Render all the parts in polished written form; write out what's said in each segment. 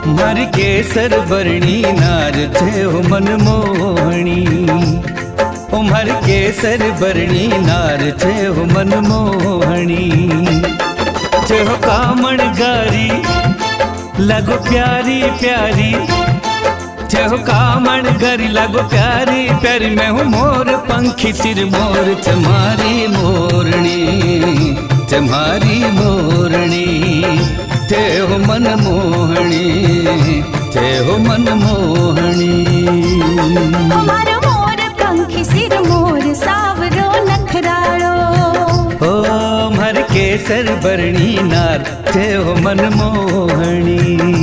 मर केसर बरणी नार थे हो मनमोहणी। उमर केसर बरणी नार थे हो मनमोहणी। थे हो कामण गारी लगो प्यारी प्यारी। थे हो कामण गारी लगो प्यारी प्यारी। मैं हूँ मोर पंखी सिर मोर तुम्हारी मोरणी। तुम्हारी मोरणी थे हो मनमोहणी। थे हो मनमोहणी। हमारो मोर पंखी सिर मोर सावरो नखराड़ो। ओ मर केसर बरणी नार थे हो मनमोहणी।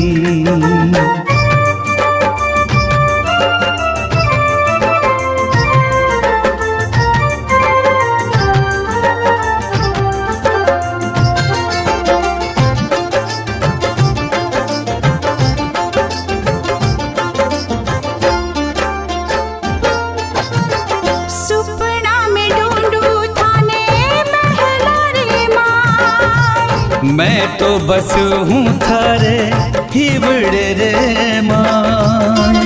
मैं तो बस हूँ थारे हिवड़े रे मां।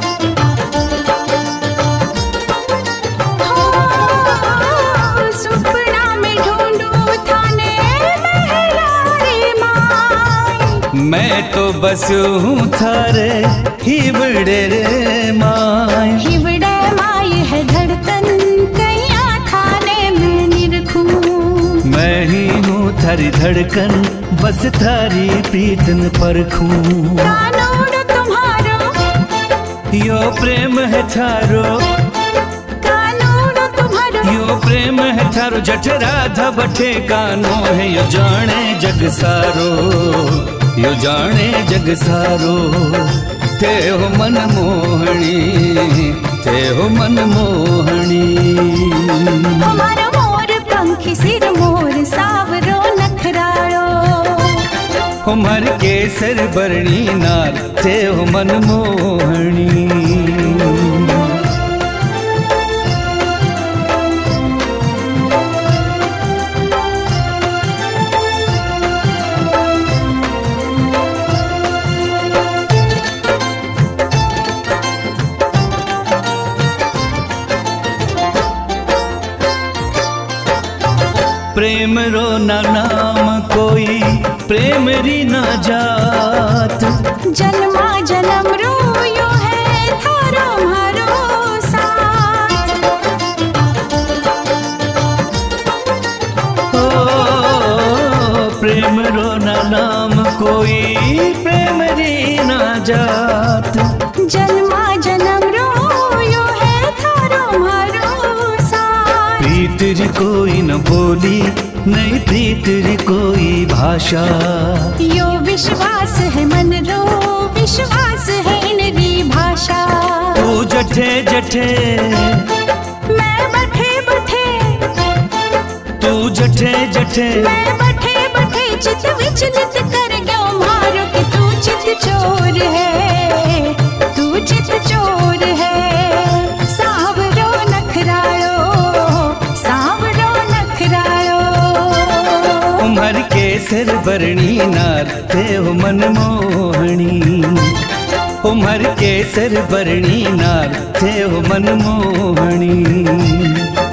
सुपना में ढूंढूं थाने महला रे मां। मैं तो बस हूँ थारे हिवड़े रे मां। हिवड़े माई है धड़कन कैया थाने में निरखूं। मैं ही हूँ थारी धड़कन बस थारी प्रीतन परखूं। कानून तुम्हारो यो प्रेम है थारो। कानून तुम्हारो यो प्रेम है थारो। जठ राधा बठे कानो है यो जाने जग सारो। यो जाने जग सारो। थे हो मनमोहणी। थे हो मनमोहणी। हमारा मोर पंखी सिर मोर सावरो नखराड़ो। उमर केसर बरणी नार थे हो मनमोहणी। प्रेम रो ना नाम कोई प्रेम री ना जात। जन्मा जन्म रो यो है थारो मारो साथ। ओ प्रेम रो ना नाम कोई प्रेम री ना जात। जन्मा जन्म रो यो है थारो मारो साथ। प्रीत री कोई न बोली नहीं प्रीत री कोई भाषा। यो विश्वास है मन रो विश्वास है इनरी भाषा। तू जठे जठे मैं बठे बठे। तू जठे जठे मैं बठे बठे चित विचलित कर गयो मारो कि तू चित चोर है। तू चित चोर है। सावरो नखराड़ो सावरो नखराड़ो। उमर केसर बरणी नार थे हो मनमोहणी। उमर केसर बरणी नार थे हो मनमोहणी।